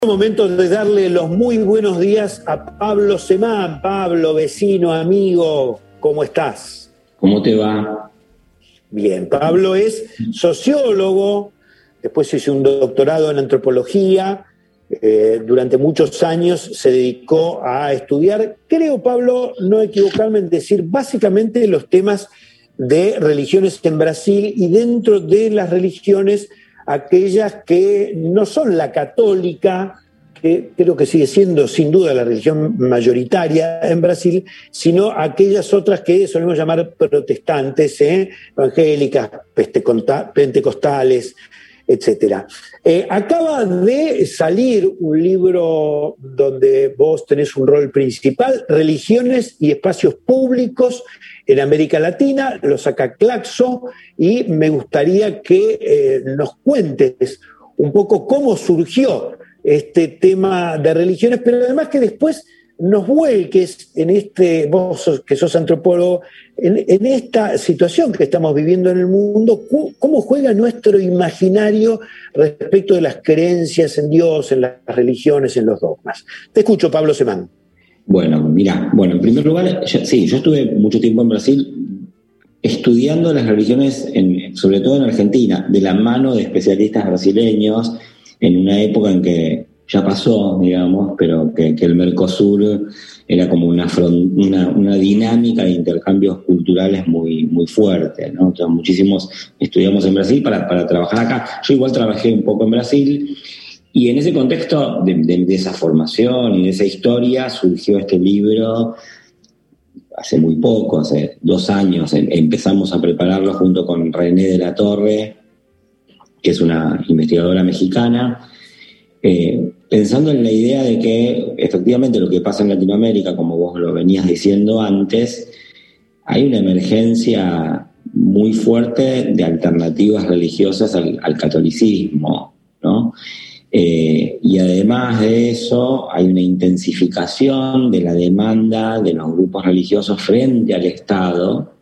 Momento de darle los muy buenos días a Pablo Semán. Pablo, vecino, amigo, ¿cómo estás? ¿Cómo te va? Bien, Pablo es sociólogo, después hizo un doctorado en antropología, durante muchos años se dedicó a estudiar, creo, Pablo, no equivocarme en decir básicamente los temas de religiones en Brasil y dentro de las religiones aquellas que no son la católica, que creo que sigue siendo sin duda la religión mayoritaria en Brasil, sino aquellas otras que solemos llamar protestantes, evangélicas, pentecostales, etc. Acaba de salir un libro donde vos tenés un rol principal, Religiones y Espacios Públicos en América Latina, lo saca Claxo, y me gustaría que nos cuentes un poco cómo surgió este tema de religiones, pero además que después nos vuelques en vos que sos antropólogo, en esta situación que estamos viviendo en el mundo, cómo juega nuestro imaginario respecto de las creencias en Dios, en las religiones, en los dogmas. Te escucho, Pablo Semán. Bueno, mira, en primer lugar, yo estuve mucho tiempo en Brasil estudiando las religiones, sobre todo en Argentina, de la mano de especialistas brasileños, en una época en que ya pasó, digamos, pero que el Mercosur era como una dinámica de intercambios culturales muy, muy fuerte, ¿no? Entonces, muchísimos estudiamos en Brasil para trabajar acá. Yo igual trabajé un poco en Brasil, y en ese contexto de esa formación y de esa historia surgió este libro hace muy poco, hace 2 años. Empezamos a prepararlo junto con René de la Torre, que es una investigadora mexicana, pensando en la idea de que efectivamente lo que pasa en Latinoamérica, como vos lo venías diciendo antes, hay una emergencia muy fuerte de alternativas religiosas al catolicismo, ¿no? Y además de eso hay una intensificación de la demanda de los grupos religiosos frente al Estado,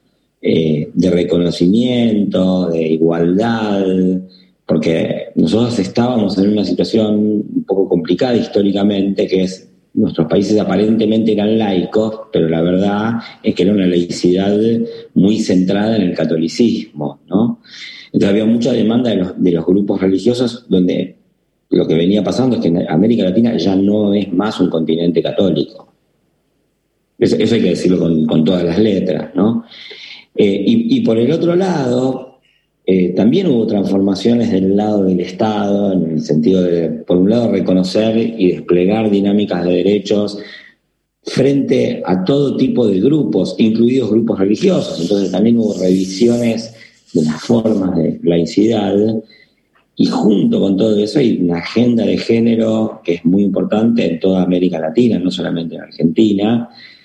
de reconocimiento, de igualdad, porque nosotros estábamos en una situación un poco complicada históricamente, que es, nuestros países aparentemente eran laicos, pero la verdad es que era una laicidad muy centrada en el catolicismo, ¿no? Entonces había mucha demanda de los grupos religiosos, donde lo que venía pasando es que América Latina ya no es más un continente católico. Eso hay que decirlo con todas las letras, ¿no? Y por el otro lado, también hubo transformaciones del lado del Estado, en el sentido de, por un lado, reconocer y desplegar dinámicas de derechos frente a todo tipo de grupos, incluidos grupos religiosos. Entonces también hubo revisiones de las formas de laicidad, y junto con todo eso hay una agenda de género que es muy importante en toda América Latina, no solamente en Argentina,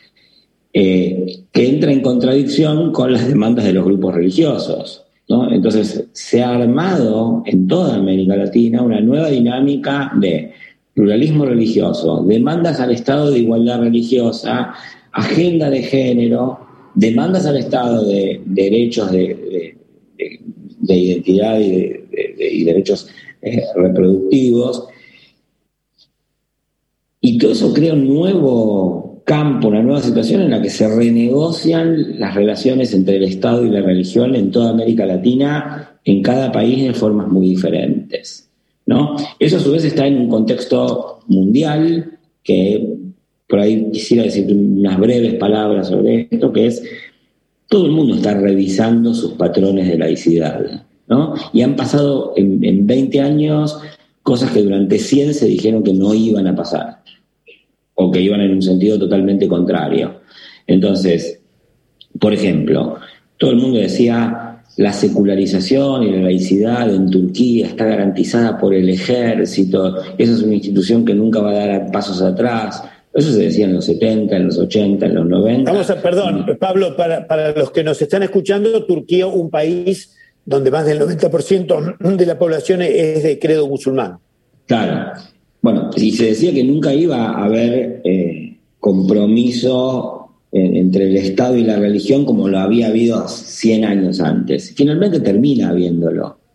que entra en contradicción con las demandas de los grupos religiosos, ¿no? Entonces se ha armado en toda América Latina una nueva dinámica de pluralismo religioso, demandas al Estado de igualdad religiosa, agenda de género, demandas al Estado de derechos de identidad y derechos reproductivos, y todo eso crea un nuevo campo, una nueva situación en la que se renegocian las relaciones entre el Estado y la religión en toda América Latina, en cada país de formas muy diferentes, ¿no? Eso a su vez está en un contexto mundial, que por ahí quisiera decir unas breves palabras sobre esto, que es: todo el mundo está revisando sus patrones de laicidad, ¿no? Y han pasado en 20 años cosas que durante 100 se dijeron que no iban a pasar, o que iban en un sentido totalmente contrario. Entonces, por ejemplo, todo el mundo decía: la secularización y la laicidad en Turquía está garantizada por el ejército, esa es una institución que nunca va a dar pasos atrás. Eso se decía en los 70, en los 80, en los 90. Perdón, Pablo, para los que nos están escuchando, Turquía, un país donde más del 90% de la población es de credo musulmán. Claro. Bueno, y se decía que nunca iba a haber compromiso entre el Estado y la religión como lo había habido 100 años antes. Finalmente termina habiéndolo,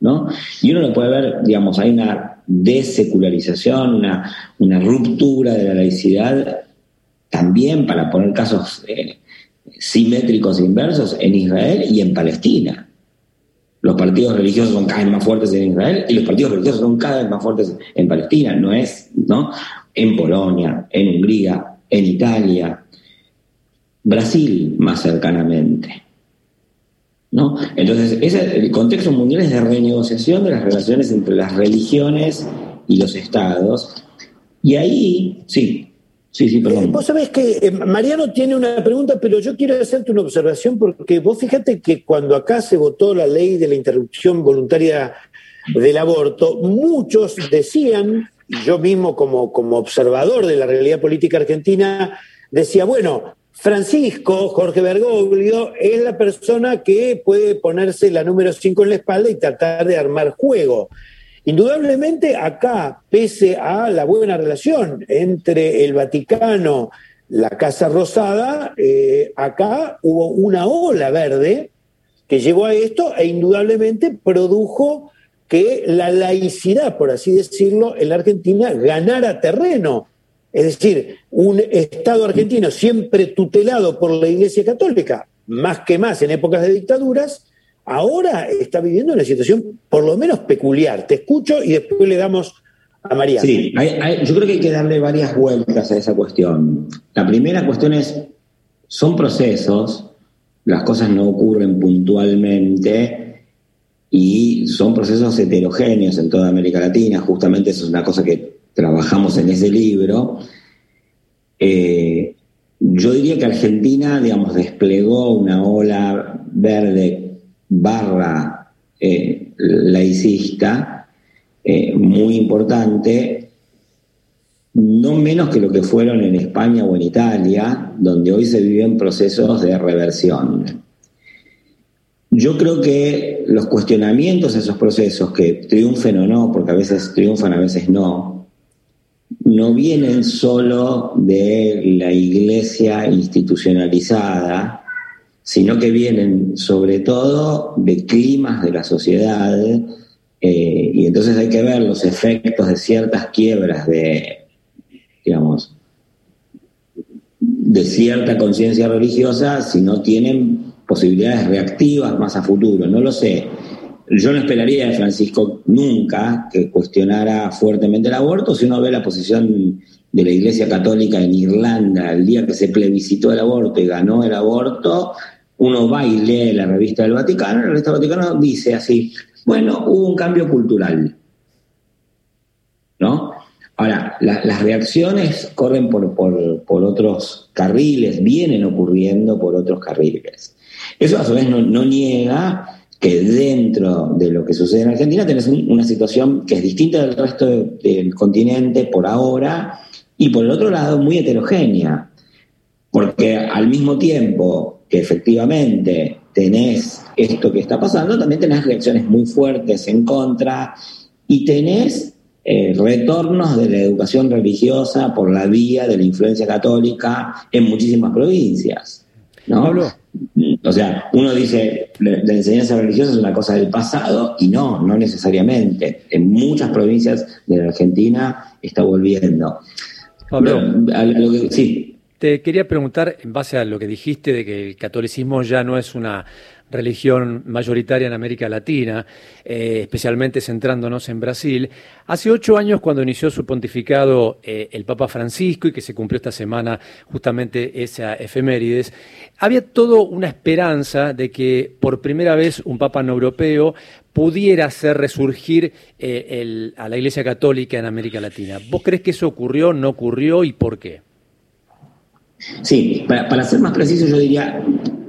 ¿no? Y uno lo puede ver, digamos, hay una desecularización, una ruptura de la laicidad, también para poner casos simétricos e inversos, en Israel y en Palestina. Los partidos religiosos son cada vez más fuertes en Israel y los partidos religiosos son cada vez más fuertes en Palestina, ¿no? En Polonia, en Hungría, en Italia, Brasil más cercanamente, ¿no? Entonces, el contexto mundial es de renegociación de las relaciones entre las religiones y los estados. Y ahí, sí, perdón. Vos sabés que Mariano tiene una pregunta, pero yo quiero hacerte una observación, porque vos fíjate que cuando acá se votó la ley de la interrupción voluntaria del aborto, muchos decían, y yo mismo como observador de la realidad política argentina, decía, bueno, Jorge Bergoglio, es la persona que puede ponerse la número 5 en la espalda y tratar de armar juego. Indudablemente acá, pese a la buena relación entre el Vaticano, la Casa Rosada, acá hubo una ola verde que llevó a esto e indudablemente produjo que la laicidad, por así decirlo, en la Argentina ganara terreno. Es decir, un Estado argentino siempre tutelado por la Iglesia Católica, más que más en épocas de dictaduras, ahora está viviendo una situación por lo menos peculiar. Te escucho y después le damos a Mariano. Sí, yo creo que hay que darle varias vueltas a esa cuestión. La primera cuestión son procesos, las cosas no ocurren puntualmente y son procesos heterogéneos en toda América Latina. Justamente eso es una cosa que trabajamos en ese libro. Yo diría que Argentina, digamos, desplegó una ola verde laicista muy importante, no menos que lo que fueron en España o en Italia, donde hoy se viven procesos de reversión. Yo creo que los cuestionamientos a esos procesos, que triunfen o no, porque a veces triunfan, a veces no vienen solo de la iglesia institucionalizada, sino que vienen sobre todo de climas de la sociedad, y entonces hay que ver los efectos de ciertas quiebras de cierta conciencia religiosa, si no tienen posibilidades reactivas más a futuro. No lo sé. Yo no esperaría de Francisco nunca que cuestionara fuertemente el aborto. Si uno ve la posición de la Iglesia Católica en Irlanda el día que se plebiscitó el aborto y ganó el aborto, uno va y lee la revista del Vaticano, y la revista del Vaticano dice así, bueno, hubo un cambio cultural, ¿no? Ahora, las reacciones corren por otros carriles, vienen ocurriendo por otros carriles. Eso a su vez no niega que dentro de lo que sucede en Argentina tenés una situación que es distinta del resto del continente por ahora, y por el otro lado muy heterogénea, porque al mismo tiempo que efectivamente tenés esto que está pasando, también tenés reacciones muy fuertes en contra y tenés retornos de la educación religiosa por la vía de la influencia católica en muchísimas provincias, ¿no? Pablo. O sea, uno dice la enseñanza religiosa es una cosa del pasado y no necesariamente. En muchas provincias de la Argentina está volviendo. Pablo, sí. Te quería preguntar, en base a lo que dijiste de que el catolicismo ya no es una religión mayoritaria en América Latina, especialmente centrándonos en Brasil. Hace 8 años, cuando inició su pontificado el Papa Francisco, y que se cumplió esta semana justamente esa efemérides, había toda una esperanza de que por primera vez un Papa no europeo pudiera hacer resurgir a la Iglesia Católica en América Latina. ¿Vos crees que eso ocurrió, no ocurrió y por qué? Sí, para ser más preciso yo diría,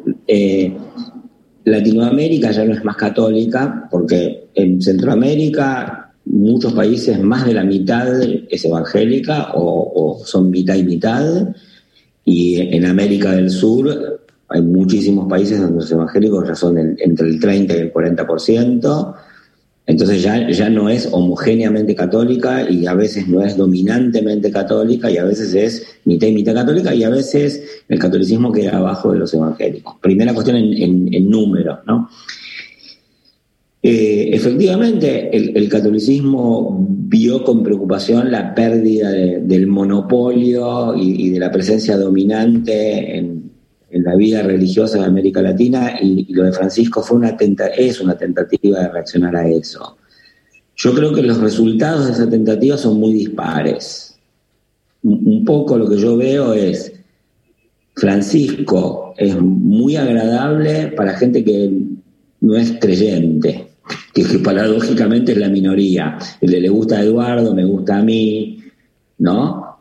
Latinoamérica ya no es más católica, porque en Centroamérica muchos países más de la mitad es evangélica o son mitad y mitad, y en América del Sur hay muchísimos países donde los evangélicos ya son entre el 30 y el 40%. Entonces ya no es homogéneamente católica, y a veces no es dominantemente católica, y a veces es mitad y mitad católica, y a veces el catolicismo queda abajo de los evangélicos. Primera cuestión en número, ¿no? Efectivamente, el catolicismo vio con preocupación la pérdida del monopolio y de la presencia dominante en la vida religiosa de América Latina, y lo de Francisco es una tentativa de reaccionar a eso. Yo creo que los resultados de esa tentativa son muy dispares. Un poco lo que yo veo es, Francisco es muy agradable para gente que no es creyente, que paradójicamente es la minoría. Le gusta a Eduardo, me gusta a mí, ¿no?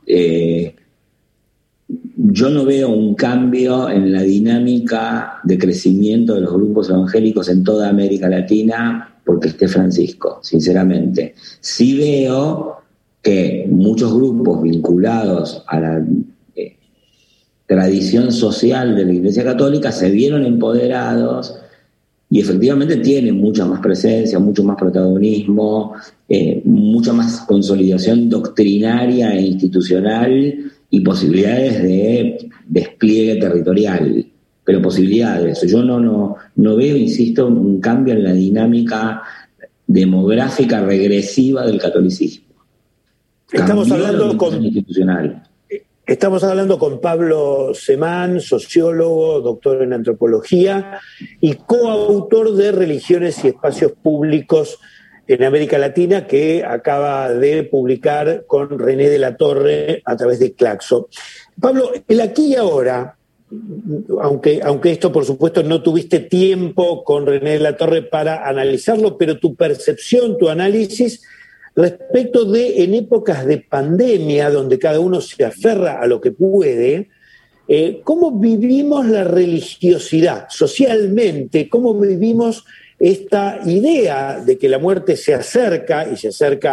Yo no veo un cambio en la dinámica de crecimiento de los grupos evangélicos en toda América Latina porque esté Francisco, sinceramente. Sí veo que muchos grupos vinculados a la tradición social de la Iglesia Católica se vieron empoderados y efectivamente tienen mucha más presencia, mucho más protagonismo, mucha más consolidación doctrinaria e institucional y posibilidades de despliegue territorial, pero posibilidades. Yo no veo, insisto, un cambio en la dinámica demográfica regresiva del catolicismo. Estamos hablando con Pablo Semán, sociólogo, doctor en antropología y coautor de Religiones y Espacios Públicos en América Latina, que acaba de publicar con René de la Torre a través de Claxo. Pablo, el aquí y ahora, aunque esto por supuesto no tuviste tiempo con René de la Torre para analizarlo, pero tu percepción, tu análisis respecto de, en épocas de pandemia, donde cada uno se aferra a lo que puede, ¿cómo vivimos la religiosidad socialmente? ¿Cómo vivimos esta idea de que la muerte se acerca, y se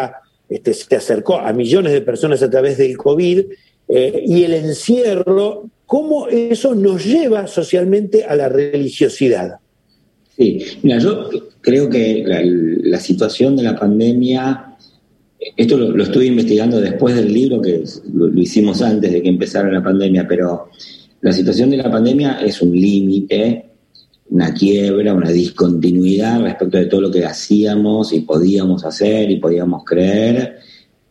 acercó a millones de personas a través del COVID, y el encierro, cómo eso nos lleva socialmente a la religiosidad? Sí, mira, yo creo que la situación de la pandemia, esto lo estuve investigando después del libro, que lo hicimos antes de que empezara la pandemia, pero la situación de la pandemia es un límite, una quiebra, una discontinuidad respecto de todo lo que hacíamos y podíamos hacer y podíamos creer.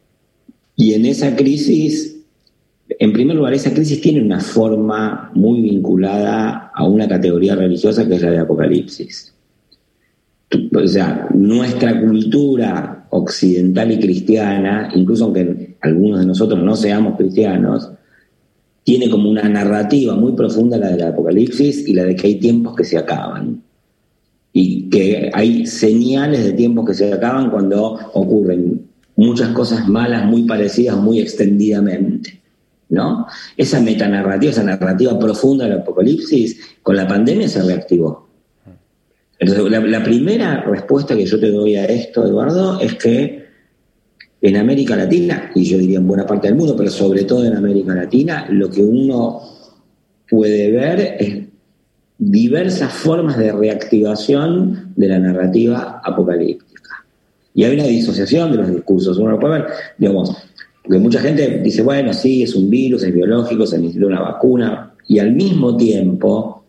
Y en esa crisis, en primer lugar, esa crisis tiene una forma muy vinculada a una categoría religiosa que es la de Apocalipsis. O sea, nuestra cultura occidental y cristiana, incluso aunque algunos de nosotros no seamos cristianos, tiene como una narrativa muy profunda la del Apocalipsis y la de que hay tiempos que se acaban. Y que hay señales de tiempos que se acaban cuando ocurren muchas cosas malas muy parecidas muy extendidamente, ¿no? Esa metanarrativa, esa narrativa profunda del Apocalipsis, con la pandemia se reactivó. Entonces, la primera respuesta que yo te doy a esto, Eduardo, es que en América Latina, y yo diría en buena parte del mundo, pero sobre todo en América Latina, lo que uno puede ver es diversas formas de reactivación de la narrativa apocalíptica. Y hay una disociación de los discursos. Uno lo puede ver, digamos, porque mucha gente dice, bueno, sí, es un virus, es biológico, se necesita una vacuna, y al mismo tiempo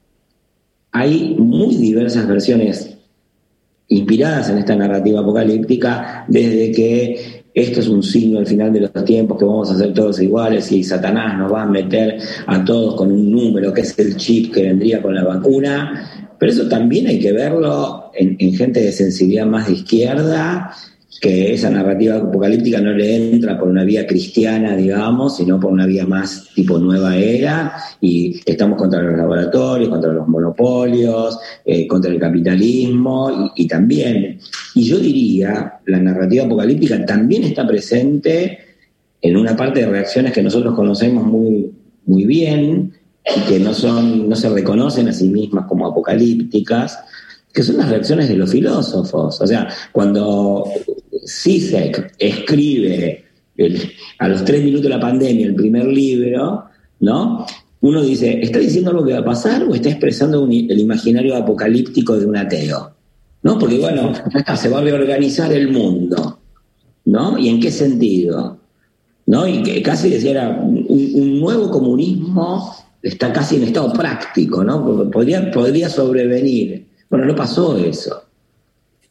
hay muy diversas versiones inspiradas en esta narrativa apocalíptica, desde que esto es un signo al final de los tiempos, que vamos a ser todos iguales y Satanás nos va a meter a todos con un número que es el chip que vendría con la vacuna. Pero eso también hay que verlo en gente de sensibilidad más de izquierda, que esa narrativa apocalíptica no le entra por una vía cristiana, digamos, sino por una vía más tipo nueva era, y estamos contra los laboratorios, contra los monopolios, contra el capitalismo, y también, y yo diría, la narrativa apocalíptica también está presente en una parte de reacciones que nosotros conocemos muy, muy bien, y que no se reconocen a sí mismas como apocalípticas, que son las reacciones de los filósofos. O sea, cuando Zizek escribe a los 3 minutos de la pandemia el primer libro, ¿no? Uno dice, ¿está diciendo algo que va a pasar o está expresando el imaginario apocalíptico de un ateo? ¿No? Porque, bueno, se va a reorganizar el mundo, ¿no? ¿Y en qué sentido? ¿No? Y que casi decía, era un nuevo comunismo, está casi en estado práctico, ¿no? Porque podría sobrevenir. Bueno, no pasó eso,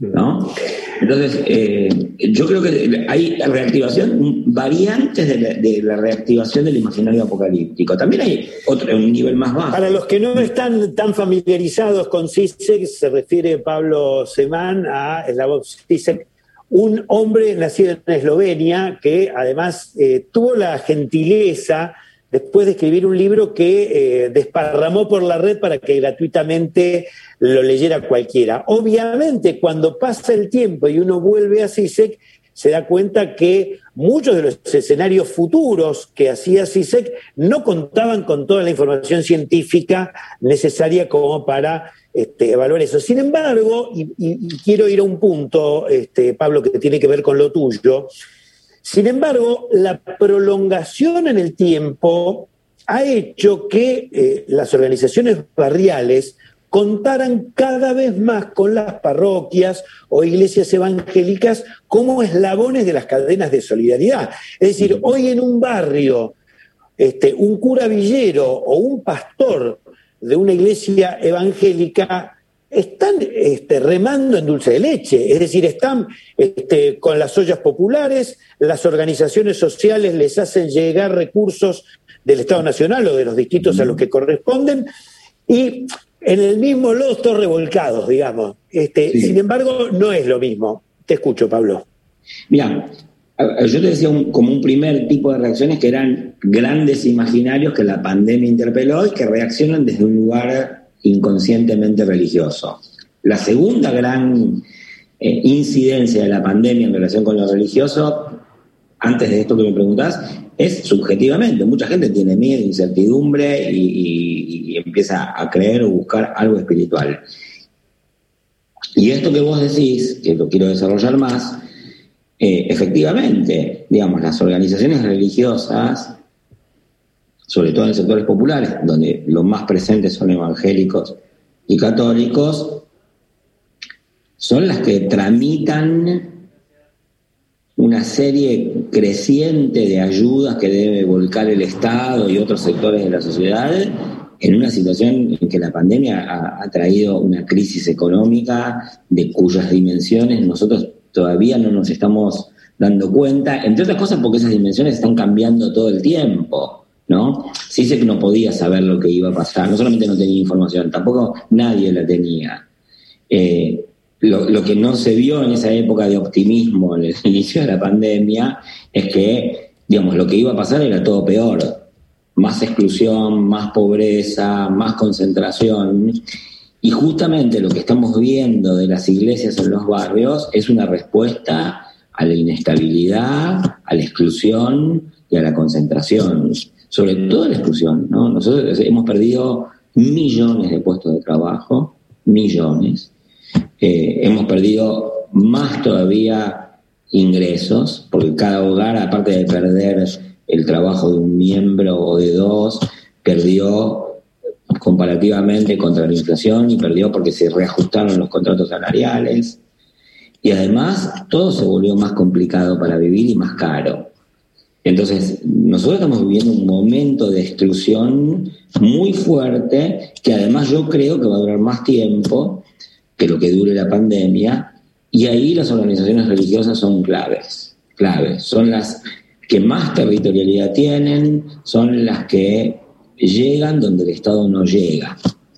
¿no? Entonces, yo creo que hay reactivación, variantes de la reactivación del imaginario apocalíptico. También hay un nivel más bajo. Para los que no están tan familiarizados con Zizek, se refiere Pablo Semán a Slavoj Zizek, un hombre nacido en Eslovenia que además tuvo la gentileza después de escribir un libro que desparramó por la red para que gratuitamente lo leyera cualquiera. Obviamente, cuando pasa el tiempo y uno vuelve a Zizek, se da cuenta que muchos de los escenarios futuros que hacía Zizek no contaban con toda la información científica necesaria como para evaluar eso. Sin embargo, y quiero ir a un punto, Pablo, que tiene que ver con lo tuyo. Sin embargo, la prolongación en el tiempo ha hecho que las organizaciones barriales contaran cada vez más con las parroquias o iglesias evangélicas como eslabones de las cadenas de solidaridad. Es decir, hoy en un barrio, un cura villero o un pastor de una iglesia evangélica están remando en dulce de leche, es decir, están con las ollas populares, las organizaciones sociales les hacen llegar recursos del Estado Nacional o de los distritos a los que corresponden, y en el mismo lodo todos revolcados, digamos. Sí. Sin embargo, no es lo mismo. Te escucho, Pablo. Mira, yo te decía como un primer tipo de reacciones que eran grandes imaginarios que la pandemia interpeló y que reaccionan desde un lugar inconscientemente religioso. La segunda gran incidencia de la pandemia en relación con lo religioso, antes de esto que me preguntás, es subjetivamente. Mucha gente tiene miedo, incertidumbre y empieza a creer o buscar algo espiritual. Y esto que vos decís, que lo quiero desarrollar más, efectivamente, digamos, las organizaciones religiosas, sobre todo en sectores populares, donde los más presentes son evangélicos y católicos, son las que tramitan una serie creciente de ayudas que debe volcar el Estado y otros sectores de la sociedad en una situación en que la pandemia ha traído una crisis económica de cuyas dimensiones nosotros todavía no nos estamos dando cuenta, entre otras cosas porque esas dimensiones están cambiando todo el tiempo, ¿no? Zizek no podía saber lo que iba a pasar, no solamente no tenía información, tampoco nadie la tenía. Lo que no se vio en esa época de optimismo en el inicio de la pandemia es que, digamos, lo que iba a pasar era todo peor. Más exclusión, más pobreza, más concentración. Y justamente lo que estamos viendo de las iglesias en los barrios es una respuesta a la inestabilidad, a la exclusión y a la concentración. Sobre todo la exclusión, ¿no? Nosotros hemos perdido millones de puestos de trabajo, millones. Hemos perdido más todavía ingresos, porque cada hogar, aparte de perder el trabajo de un miembro o de dos, perdió comparativamente contra la inflación y perdió porque se reajustaron los contratos salariales. Y además todo se volvió más complicado para vivir y más caro. Entonces, nosotros estamos viviendo un momento de exclusión muy fuerte, que además yo creo que va a durar más tiempo que lo que dure la pandemia, y ahí las organizaciones religiosas son claves, son las que más territorialidad tienen, son las que llegan donde el Estado no llega.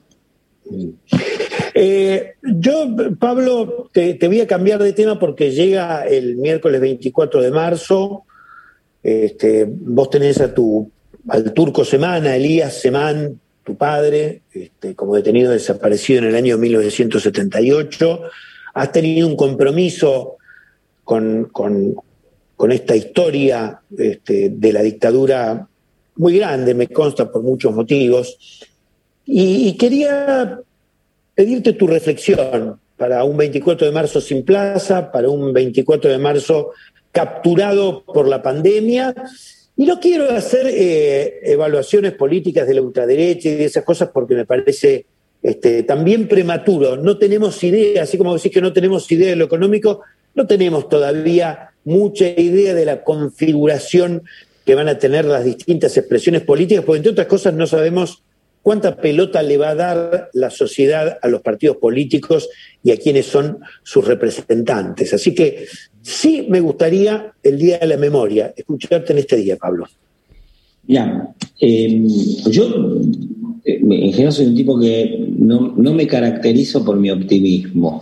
Yo, Pablo, te voy a cambiar de tema porque llega el miércoles 24 de marzo. Vos tenés al turco Semán, a Elías Semán, tu padre, como detenido desaparecido en el año 1978. Has tenido un compromiso con esta historia de la dictadura muy grande, me consta, por muchos motivos. Y quería pedirte tu reflexión para un 24 de marzo sin plaza, para un 24 de marzo capturado por la pandemia. Y no quiero hacer evaluaciones políticas de la ultraderecha y de esas cosas porque me parece también prematuro. No tenemos idea, así como decís que no tenemos idea de lo económico, no tenemos todavía mucha idea de la configuración que van a tener las distintas expresiones políticas, porque entre otras cosas no sabemos cuánta pelota le va a dar la sociedad a los partidos políticos y a quienes son sus representantes. Así que sí me gustaría el Día de la Memoria, escucharte en este día, Pablo. Ya, yo en general soy un tipo que no me caracterizo por mi optimismo.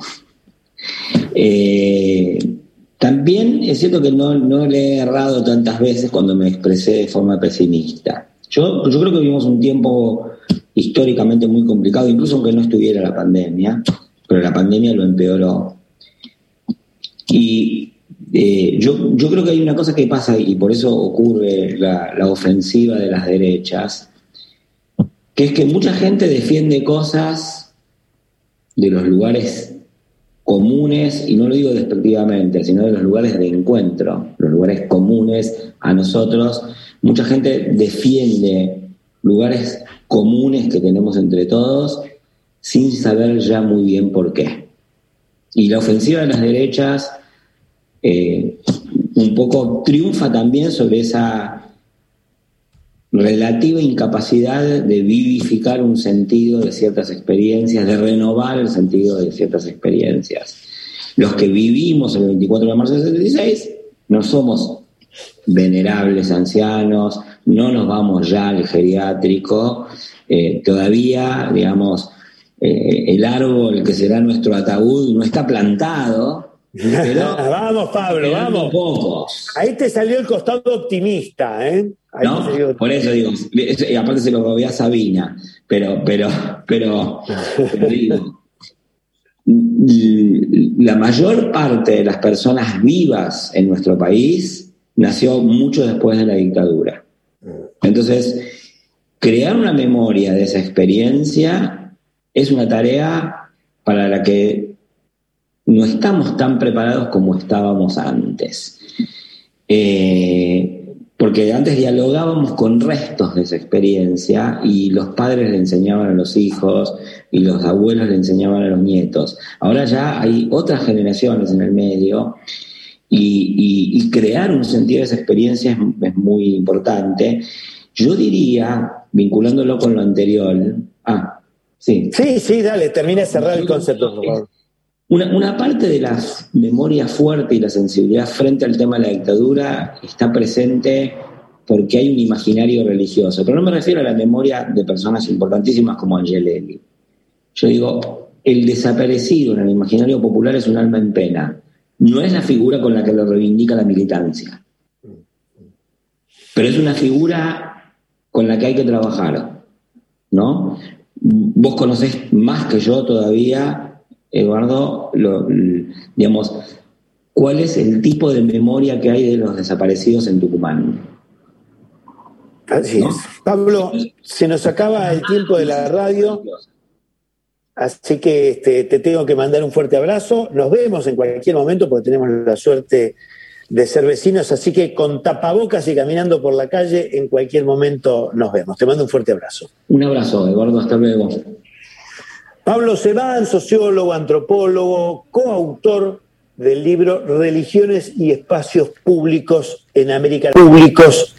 También es cierto que no le he errado tantas veces cuando me expresé de forma pesimista. Yo creo que vivimos un tiempo históricamente muy complicado, incluso aunque no estuviera la pandemia, pero la pandemia lo empeoró. Y yo creo que hay una cosa que pasa, y por eso ocurre la ofensiva de las derechas, que es que mucha gente defiende cosas de los lugares comunes, y no lo digo despectivamente, sino de los lugares de encuentro, los lugares comunes a nosotros. Mucha gente defiende lugares comunes que tenemos entre todos sin saber ya muy bien por qué. Y la ofensiva de las derechas un poco triunfa también sobre esa relativa incapacidad de vivificar un sentido de ciertas experiencias, de renovar el sentido de ciertas experiencias. Los que vivimos el 24 de marzo del 76 no somos venerables ancianos, no nos vamos ya al geriátrico, todavía, digamos, el árbol que será nuestro ataúd no está plantado. Pero, vamos, Pablo, vamos. Pocos. Ahí te salió el costado optimista, ¿eh? Ahí ¿No? Por eso digo, y aparte se lo robé a Sabina, pero digo, la mayor parte de las personas vivas en nuestro país nació mucho después de la dictadura. Entonces, crear una memoria de esa experiencia es una tarea para la que no estamos tan preparados como estábamos antes. Porque antes dialogábamos con restos de esa experiencia y los padres le enseñaban a los hijos y los abuelos le enseñaban a los nietos. Ahora ya hay otras generaciones en el medio y crear un sentido de esa experiencia es muy importante. Yo diría, vinculándolo con lo anterior... Sí, dale, termina de cerrar el concepto, por favor. Una parte de la memoria fuerte y la sensibilidad frente al tema de la dictadura está presente porque hay un imaginario religioso. Pero no me refiero a la memoria de personas importantísimas como Angelelli. Yo digo, el desaparecido en el imaginario popular es un alma en pena. No es la figura con la que lo reivindica la militancia. Pero es una figura con la que hay que trabajar, ¿no? Vos conocés más que yo todavía, Eduardo, digamos, ¿cuál es el tipo de memoria que hay de los desaparecidos en Tucumán? Así es. Pablo, se nos acaba el tiempo de la radio, así que te tengo que mandar un fuerte abrazo. Nos vemos en cualquier momento porque tenemos la suerte de ser vecinos, así que con tapabocas y caminando por la calle, en cualquier momento nos vemos. Te mando un fuerte abrazo. Un abrazo, Eduardo, hasta luego. Pablo Ceban, sociólogo, antropólogo, coautor del libro Religiones y Espacios Públicos en América Latina.